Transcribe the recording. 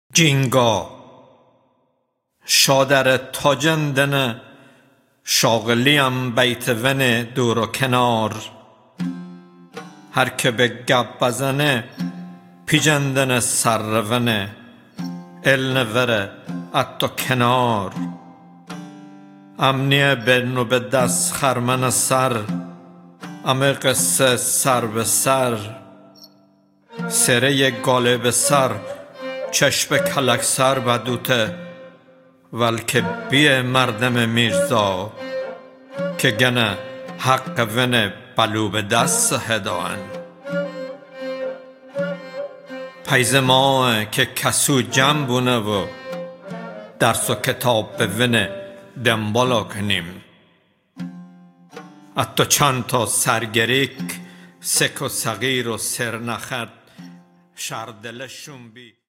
جینگا شادر تاجندن شاغلیم بیت ون دور و کنار هر که به گپ بزنه پیجندن سر ون الن وره اتو کنار امنیه برنو به دست خرمن سر امه قصه سر به سر سره گالب سر چشم کلک سر بدوته ولکه بیه مردم میرزا که گنه حق ون بلوب دست هدان پیز ما که کسو جمع بونه و درس و کتاب به ون دنبالا کنیم حتی چند تا سرگریک سک و صغیر و سر نخد شردلشون بی